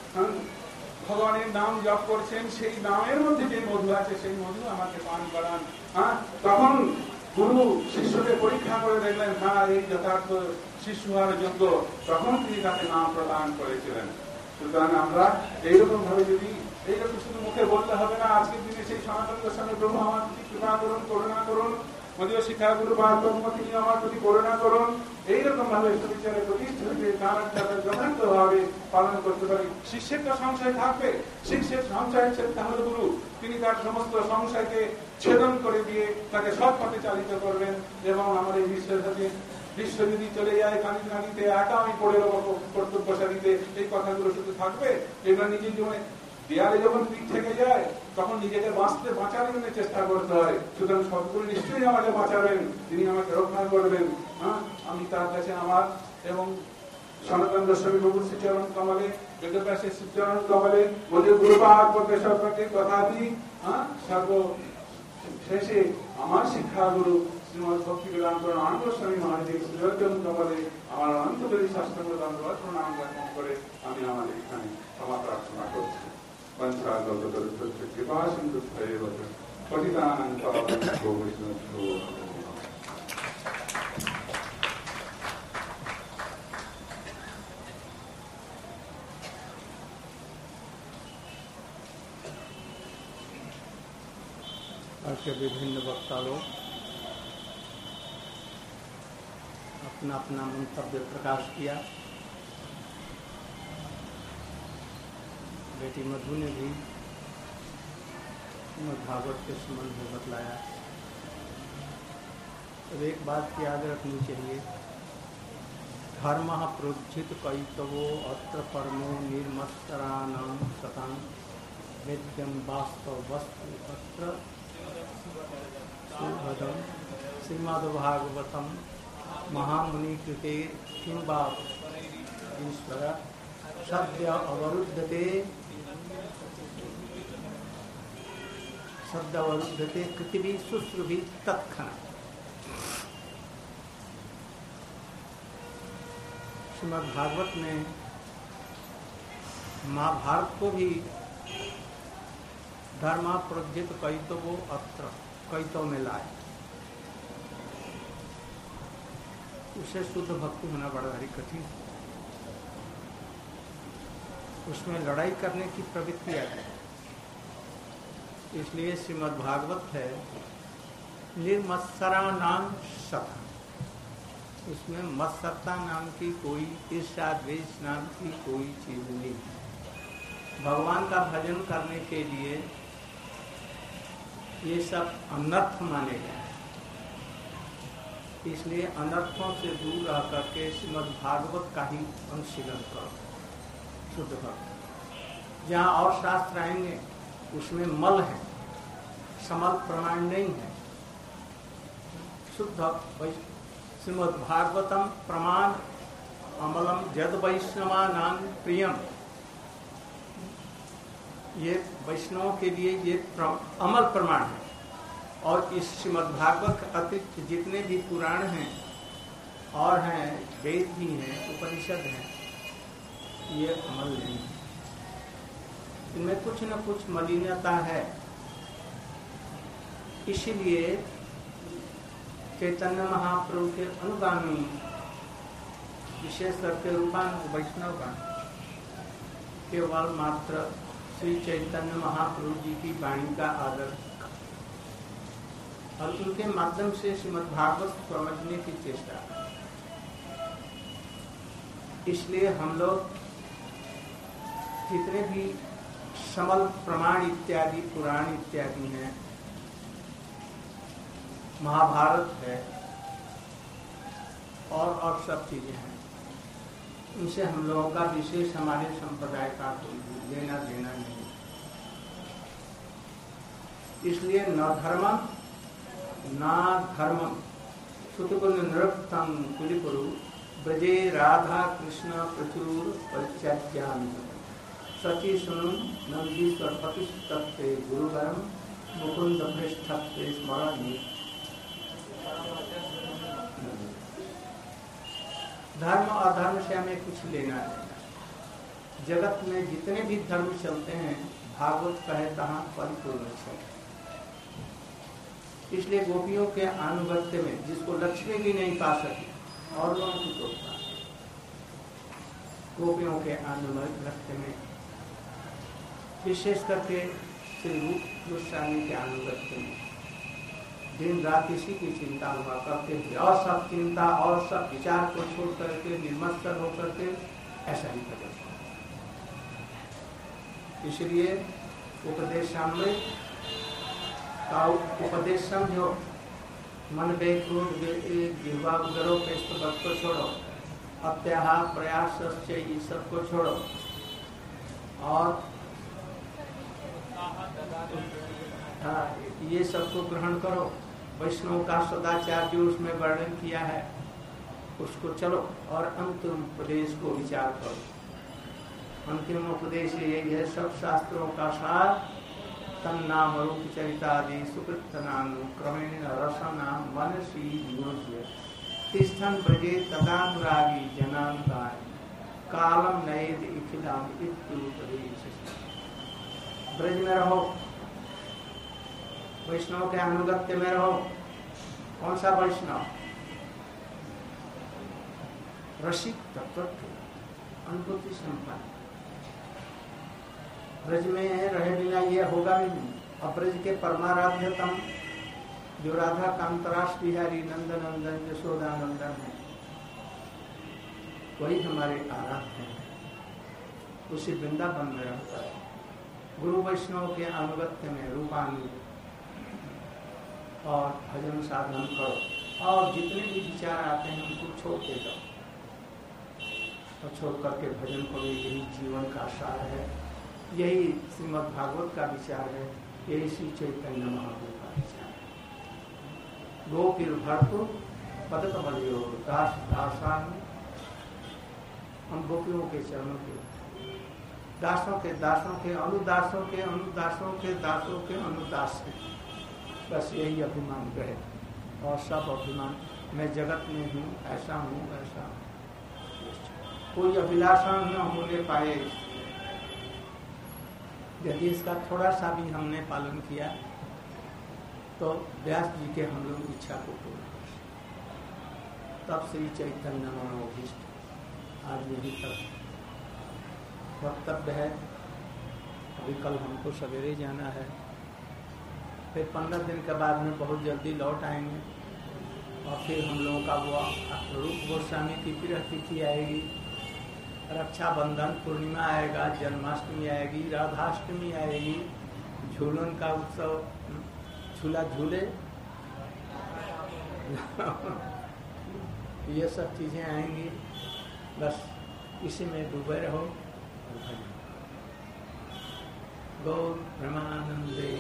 ভগবানের নাম জপ করছেন, সেই নামের মধ্যে যে মধু আছে সেই মধু আমাকে পান করান। হ্যাঁ, তখন গুরু শিষ্যকে পরীক্ষা করে দেখলেন, হ্যাঁ এই যথার্থ শিষ্য হওয়ার যোগ্য, তখন তিনি তাকে নাম প্রদান করেছিলেন। সুতরাং আমরা এইরকম ভাবে যদি এইরকম শুধু মুখে বলতে হবে না, আজকের দিনে সেই সনাতন গোস্বামী প্রভু আমার প্রতি কৃপা করুন, করুণা করুন, মদীয় শিক্ষা গুরু বাহ্ম তিনি আমার প্রতি করুণা করুন, এইরকম ভাবে সুবিচারে প্রতিষ্ঠিত যথার্থ ভাবে পালন করতে পারি। শিষ্যের তো সংশয় থাকবে, শিষ্যের সংশয় তাহলে গুরু তিনি তার সমস্ত সংশয়কে ছেদন করে দিয়ে তাকে সৎ পথে চালিত করবেন। এবং আমাদের বিশ্বের সাথে বিশ্ব যদি চলে যায় কানিতে কানিতে একা আমি পড়ে দেবো কর্তব্য সারিতে, এই কথাগুলো শুধু থাকবে। এবার নিজের জীবনে দেয়ালে যখন পিঠ থেকে যায় তখন নিজেকে বাঁচতে বাঁচার জন্য চেষ্টা করতে হয়। সুতরাং সবগুলো নিশ্চয়ই আমাকে বাঁচাবেন, তিনি আমাকে রক্ষা করবেন। হ্যাঁ, আমি তার কাছে আমার এবং সনাতন গোস্বামী প্রভুর শ্রীচরণ কমলে, বেদব্যাসের শ্রীচরণ কমলে, মোদের গুরুপাদ পদ্মে সর্বকে কথা দিই। হ্যাঁ, সর্ব শেষে আমার শিক্ষাগুরু শ্রীমদ ভক্তি বেদান্ত আনন্দ গোস্বামী মহারাজের শ্রীচরণ কমলে আমার অনন্তকারী শাস্ত্র দণ্ডবত প্রণাম জ্ঞাপন করে আমি আমাদের এখানে ক্ষমা প্রার্থনা করছি। কৃপা সিন্ধু পতিতানাং পাবনেভ্যো বৈষ্ণবেভ্যো নমো নমঃ। आज के विभिन्न वक्ता लोग अपना अपना मंतव्य प्रकाश किया। बेटी मधु ने भी भागवत के संबंध में बतलाया। अब एक बात की याद रखनी चाहिए, धर्म प्रोज्झित कैतवो अत्र परमो निर्मत्सराणां सतां वेद्यं वास्तव वस्तु अत्र सुभदं श्रीमद्भागवतं महामुनि कृते किं वा ईश्वर सद्य अवरुद्धते शब्द अवरुद्धते पृथ्वी शुश्रुभि तत्क्षण। श्रीमद् भागवत में महाभारत को भी धर्मा प्रोज्झित कैतवो अत्र कैतव में लाए, उसे शुद्ध भक्ति होना बड़ा भारी कठिन। उसमें लड़ाई करने की प्रवृत्ति आती है। इसलिए श्रीमद् भागवत है निर्मत्सरा नाम सता, उसमें मत्सरता नाम की कोई, ईर्ष्या द्वेष नाम की कोई चीज नहीं है। भगवान का भजन करने के लिए ये सब अनर्थ माने गए, इसलिए अनर्थों से दूर रह करके श्रीमद् भागवत का ही अनुशीलन करो। शुद्ध भक्त जहाँ और शास्त्र आएंगे उसमें मल है, समल प्रमाण नहीं है। शुद्ध श्रीमद् भागवतम प्रमाण अमलम जद वैष्णवा नाम प्रियम, ये वैष्णवों के लिए ये अमल प्रमाण है। और इस श्रीमद् भागवत अतिरिक्त जितने भी पुराण हैं और हैं, वेद भी हैं, उपनिषद हैं, ये अमल नहीं है। इनमें कुछ न कुछ मलिनता है। इसीलिए चैतन्य महाप्रभु के अनुगामी, विशेष करके रूपानुग वैष्णवगण केवल मात्र श्री चैतन्य महाप्रभु जी की वाणी का आदर और उनके माध्यम से श्रीमद् भागवत समझने की चेष्टा। इसलिए हम लोग जितने भी समल प्रमाण इत्यादि पुराण इत्यादि हैं, महाभारत है और और सब चीजें हैं, उनसे हम लोगों का विशेष हमारे संप्रदाय का कोई लेना देना नहीं। इसलिए न धर्मम न धर्मम सुतुकुल नृप्तम कुलिपुरु ब्रजे राधा कृष्ण प्रचुर परिचर्यामि सची सुनु नंदीश्वर प्रतिष्ठते गुरुवरम मुकुंद पृष्ठते स्मरणी। धर्म अधर्म से हमें कुछ लेना है। जगत में जितने भी धर्म चलते हैं, भागवत कहे तहाँ परिपूर्ण चलते। इसलिए गोपियों के अनुगत्य में जिसको लक्ष्मी भी नहीं पा सकी और लोगों की तो गोपियों के अनुगत्य में, विशेष करके श्री रूप गोस्वामी के अनुगत्य में दिन रात इसी की चिंता हुआ करते थे और सब चिंता और सब विचार को छोड़ करके निर्मत्सर होकर के ऐसा ही भजन। इसलिए उपदेश सामने का उपदेश समझो, मन बेक्रोध जिह्वा उदरो पेस्त को छोड़ो, अत्याहार प्रयास ये सबको छोड़ो और ये सबको ग्रहण करो। वैष्णव का सदाचार जो उसमें वर्णन किया है उसको चलो और अंतिम उपदेश को विचार करो। अंतिम उपदेश यही है, सब शास्त्रों का सार तन्नाम रूप चरितादि सुकृत नाम क्रमेण रसनाम मनसी योज्य तिष्ठन ब्रजे तदानुरागी जनांताय कालम नयेद इखिलाम इत्युपदेश। ब्रज में रहो, वैष्णव के अनुगत्य में रहो। कौन सा वैष्णव? रसिक तत्व अनुभूति संपन्न। ब्रज में रहे बिना ये होगा भी नहीं। और ब्रज के परमाराध्यतम जो राधा कांतरास बिहारी नंदन नंदन यशोदा नंदन है, वही हमारे आराध्य हैं। उसी वृंदावन में रहता है। गुरु वैष्णव के अनुगत्य में रूपानुग और भजन साधन करो और जितने भी विचार आते हैं उनको छोड़ के जाओ और छोड़ करके भजन करो। यही जीवन का सार है, यही श्रीमद् भागवत का विचार है, यही श्री चैतन्य महाप्रभु का विचार है। गोपीर भर्तु पदकमलियो दास दासान, हम गोपियों के चरणों के दासों के दासों के अनुदासों के अनुदासों के दासों के अनुदास है। बस यही अभिमान रहे और सब अभिमान मैं जगत में हूँ, ऐसा हूँ ऐसा हूँ, कोई अभिलाषा न होने पाए। यदि इसका थोड़ा सा भी हमने पालन किया तो व्यास जी के हम लोग इच्छा को पूर्ण कर सकते। तब श्री चैतन्य मनोभीष्ट आज यही तक वक्तव्य है। अभी कल हमको सवेरे जाना है, फिर पंद्रह दिन के बाद में बहुत जल्दी लौट आएंगे और फिर हम लोगों का वो रूप गोस्वामी की प्रिय तिथि आएगी, रक्षाबंधन, पूर्णिमा आएगा, जन्माष्टमी आएगी, राधाष्टमी आएगी, झूलन का उत्सव, झूला झूले ये सब चीज़ें आएंगी। बस इसी में डूबे रहो। गौर ब्रह्मानंदे।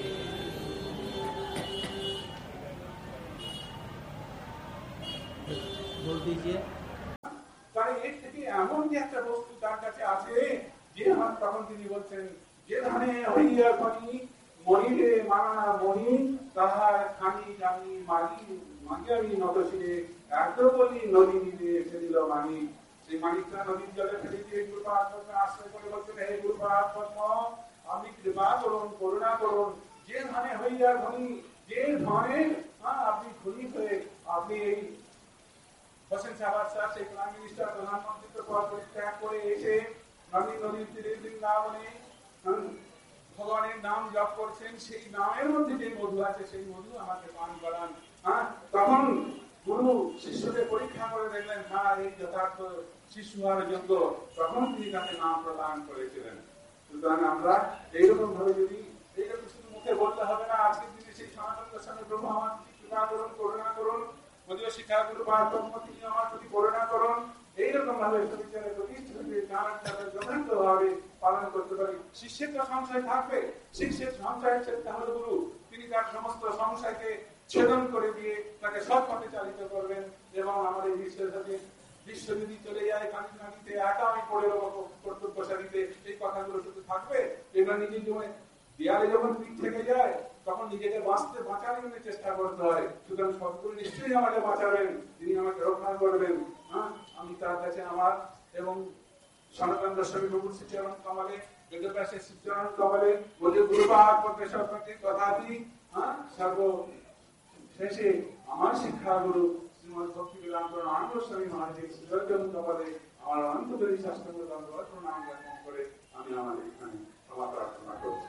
बोल दीजिए। তাই এর থেকে এমন যে একটা বস্তু তার কাছে আছে যে আমার তখন তিনি বলছেন যে ধানে হইয়া খনি মনিরে মানা মনি তাহার খানি জানি মাগি মাগিয়ামি নতশিরে এত বলি নদী নিতে এসে দিল মানি সেই মানিকটা নদীর জলে ফেলে দিয়ে গুরুপাদ পদ্মে আশ্রয় করে বলছেন হে গুরুপাদ পদ্ম আপনি কৃপা করুন করুণা করুন যে ধানে হইয়া খনি যে ধানে আপনি খনি হয়ে আপনি এই হোসেন সাহাবার স্যার সেই প্রাইম মিনিস্টার প্রধানমন্ত্রী তো পদ পরিত্যাগ করে এসে নদী নদীর তীরে বৃন্দাবনে ভগবানের নাম জপ করছেন, সেই নামের মধ্যে যে মধু আছে সেই মধু আমাকে পান করান। হ্যাঁ, তখন গুরু শিষ্যকে পরীক্ষা করে দেখলেন হ্যাঁ এই যথার্থ শিশু হওয়ার যোগ্য, তখন তিনি তাকে নাম প্রদান করেছিলেন। সুতরাং আমরা এইরকম ভাবে যদি এইরকম শুধু মুখে বলতে হবে না, আজকের দিনে সেই সনাতন গোস্বামী প্রভু আমার কৃপা করুন করুণা করুন মদীয় শিক্ষা গুরু পারব্রহ্ম তিনি আমার প্রতি করুণা করুন, এইরকম ভাবে বিচারে যথার্থ ভাবে পালন করতে পারি। শিষ্যের তো সংশয় থাকবে, শিষ্যের সংশয় তাহলে গুরু তিনি তার সমস্ত সংশয়কে ছেদন করে দিয়ে তাকে সৎ পথে চালিত করবেন এবং আমাদের বিশ্বের সাথে বিশ্ব যদি চলে যায় কানি কানিতে একা আমি পড়ে দেবো কর্তব্য সারিতে, এই কথাগুলো শুধু থাকবে। এবার নিজের জীবনে দেয়ালে যখন পিঠ থেকে যায় তখন নিজেকে বাঁচতে বাঁচার জন্য চেষ্টা করতে হয়। সুতরাং সবগুলো নিশ্চয়ই আমাকে বাঁচাবেন, তিনি আমাকে রক্ষা করবেন। হ্যাঁ, আমি তার কাছে আমার এবং সনাতন গোস্বামী প্রভুর শ্রীচরণ কমলে বেদব্যাসের শ্রীচরণ কমলে বলে গুরুপাদ পদ্মে সর্বকে কথা দিই। হ্যাঁ, সর্ব শেষে আমার শিক্ষাগুরু শ্রীমদ ভক্তি বেদান্ত আনন্দ গোস্বামী মহারাজের শ্রীচরণ কমলে আমার অনন্তকারী শাস্ত্রগুলো প্রণাম জ্ঞাপন করে আমি আমার এখানে ক্ষমা প্রার্থনা করছি।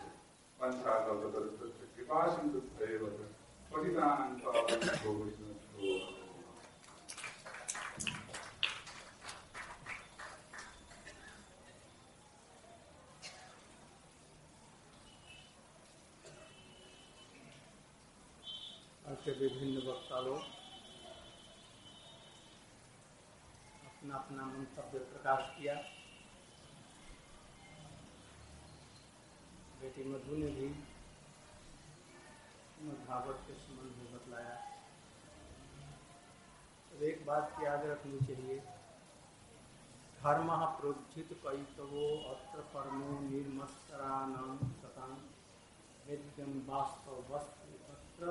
কৃপা সিন্ধু পতিতানাং পাবনেভ্যো বৈষ্ণবেভ্যো। के विभिन्न वक्ता लोग अपना अपना मंतव्य प्रकाश किया। बेटी मधु ने भी भागवत के संबंध में बतलाया। तो एक बात की याद रखनी चाहिए, धर्म प्रोज्झित कैतवो अत्र परमो निर्मत्सराणां सतां वेद्यं वास्तव वस्तु अत्र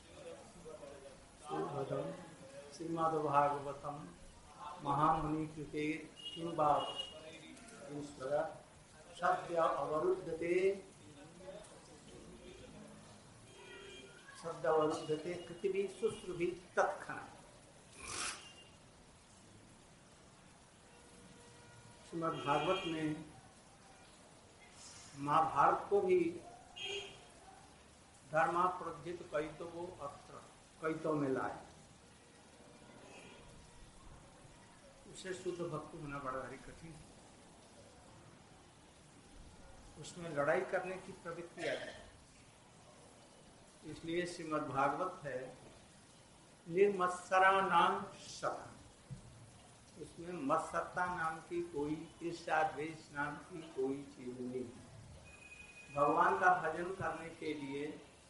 श्रीमद्भागवतम महामुनि कृते किं वा ईश्वर सद्य अवरुद्धते शब्द अवरुद्धते पृथ्वी शुश्रुभि तत्क्षण। श्रीमद्भागवत में महाभारत को भी धर्मा प्रोज्झित कैतवो अत्र कैतव में लाए। उसे शुद्ध भक्त होना बड़ा भारी कठिन, उसमें लड़ाई करने की प्रवृत्ति आ जाए। इसलिए श्रीमद् भागवत है निर्मत्सरा नाम सता, उसमें मत्सरता नाम की कोई ईर्ष्या द्वेष नाम की कोई चीज नहीं। भगवान का भजन करने के लिए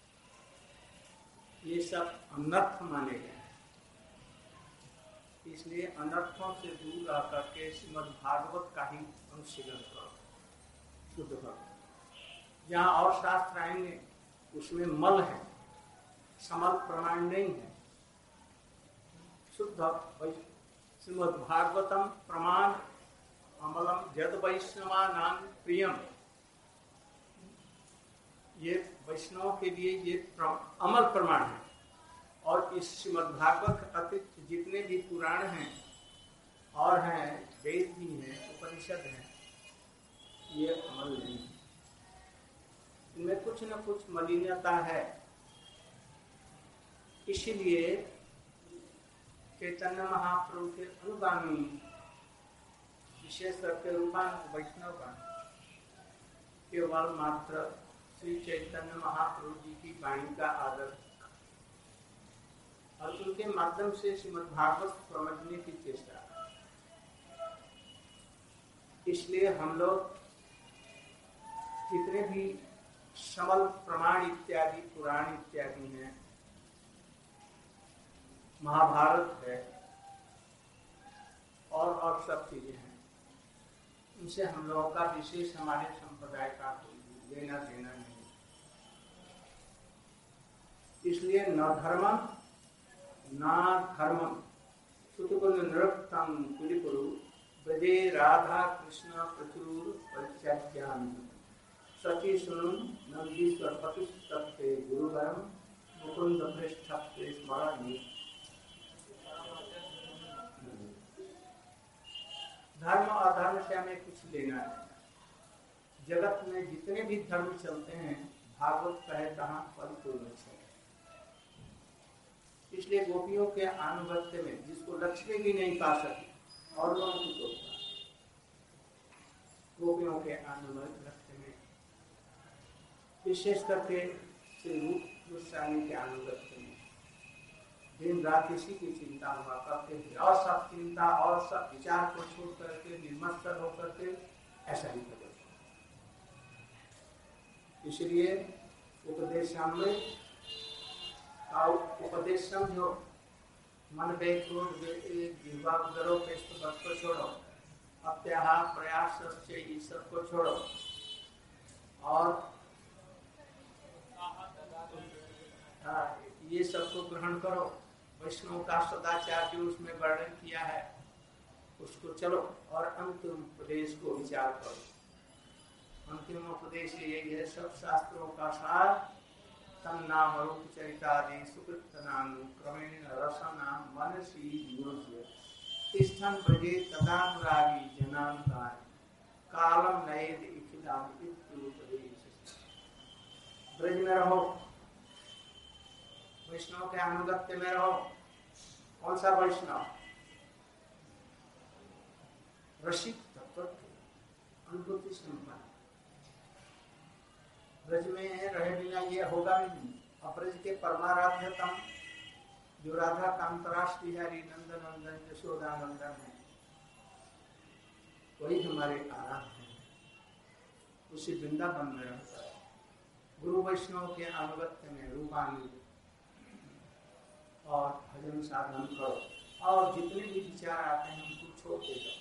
ये सब अनर्थ माने गए, इसलिए अनर्थों से दूर रह करके श्रीमद् भागवत का ही अनुशीलन करो। शुद्ध भक्त जहाँ और शास्त्र आएंगे उसमें मल है, समल प्रमाण नहीं है। शुद्ध श्रीमद् भागवतम प्रमाण अमलम जद वैष्णवा नाम प्रियम, ये वैष्णव के लिए ये अमल प्रमाण है। और इस श्रीमद् भागवत अतिरिक्त जितने भी पुराण हैं और हैं, वेद भी हैं, उपनिषद हैं, ये अमल नहीं, इनमें कुछ न कुछ मलिनता है। इसीलिए चैतन्य महाप्रभु के अनुगामी, विशेष करके रूपान वैष्णव का, केवल मात्र श्री चैतन्य महाप्रभु जी की वाणी का आदर और उनके माध्यम से श्रीमद् भागवत समझने की चेष्टा। इसलिए हम लोग जितने भी समल प्रमाण इत्यादि पुराण इत्यादि हैं, महाभारत है और और सब चीजें हैं, इनसे हम लोगों का विशेष हमारे संप्रदाय का कोई लेना देना नहीं। इसलिए न धर्मम न धर्मम सुतकुल नृत्तम कुलिकुरु ब्रजे राधा कृष्ण प्रचुर परिचर्यामि सती सुनुम नंदीश्वर पतिस्तप्ते गुरुवरम मुकुंद पृष्ठप्ते स्मरामि। धर्म और धर्म से हमें कुछ लेना है। जगत में जितने भी धर्म चलते हैं, भागवत कहे कहाँ परिपूर्ण है। इसलिए गोपियों के अनुगत्य में जिसको लक्ष्मी भी नहीं पा सकी और लोगों की सोचता, गोपियों के अनुगत्य में विशेष करके श्री रूप गोस्वामी के अनुगत्य में दिन रात इसी की चिंता हुआ करते थे, और सब चिंता और सब विचार को छोड़ करके निर्मत्सर होकर के ऐसा ही करते। इसलिए उपदेश में उपदेश समझो, मन बेखो जिह्वा करो, पेट को छोड़ो, अत्याहार प्रयास ये सबको छोड़ो और ये सबको ग्रहण करो। वैष्णव का सदाचार जो उसमें वर्णन किया है उसको चलो और अंतिम उपदेश को विचार करो। अंतिम उपदेश यही है, सब शास्त्रों का सार तन्नाम रूप चरितादि सुकृत नाम क्रमेण रसना मनसी योज्य तिष्ठन ब्रजे तदानुरागी जनांतानि कालम नयेद इखिलाम इत्युपदेश। ब्रज में रहो, वैष्णव के अनुगत्य में रहो। कौन सा वैष्णव? रसिक तत्व अनुभूति संपन्न। ब्रज में रहे बिना ये होगा नहीं। अब्रज के परमाराध्यतम जो राधा कांतरास बिहारी नंदन नंदन यशोदा नंदन है, वही हमारे आराध्य है, उसी वृंदावन में रहता है। गुरु वैष्णव के अनुगत्य में रूपान्वित और भजन साधन करो और जितने भी विचार आते हैं उनको छोड़ दे दो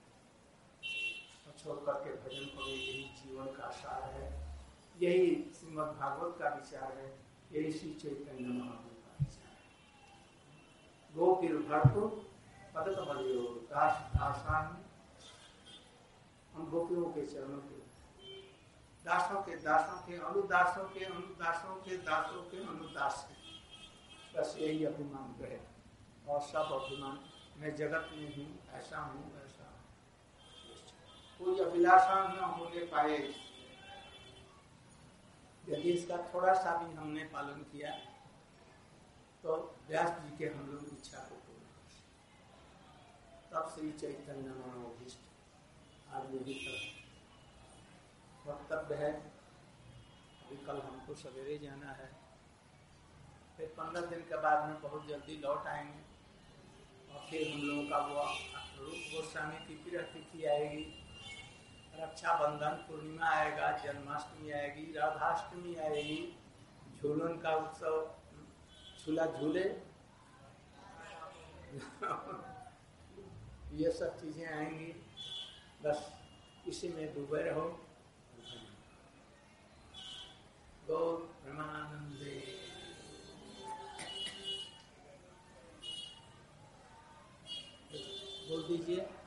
और छोड़ करके भजन करो। यही जीवन का सार है, यही श्रीमद् भागवत का विचार है, यही श्री चैतन्य महाप्रभु का विचार है। गोपीर भर्तु पद कमलियो दास दासान, हम गोपियों के चरणों के दासों के दासों के अनुदासों के अनुदासों के दासों के अनुदास के, बस यही अभिमान रहे। और सब अभिमान मैं जगत में हूँ, ऐसा हूँ ऐसा कोई अभिलाषा न होने पाए। यदि इसका थोड़ा सा भी हमने पालन किया तो व्यास जी के हम लोग इच्छा को पूर्ण तब श्री चैतन्य मनोभीष्ट। आज यही तक वक्तव्य है। अभी कल हमको सवेरे जाना है, फिर पंद्रह दिन के बाद में बहुत जल्दी लौट आएंगे और फिर हम लोगों का वो रूप गोस्वामी की प्रिय तिथि आएगी, रक्षाबंधन पूर्णिमा आएगा, जन्माष्टमी आएगी, राधाष्टमी आएगी, झूलन का उत्सव, झूला झूले ये सब चीजें आएंगी। बस इसी में डूबे रहो। गौर प्रेमानंदे। बोल दीजिए।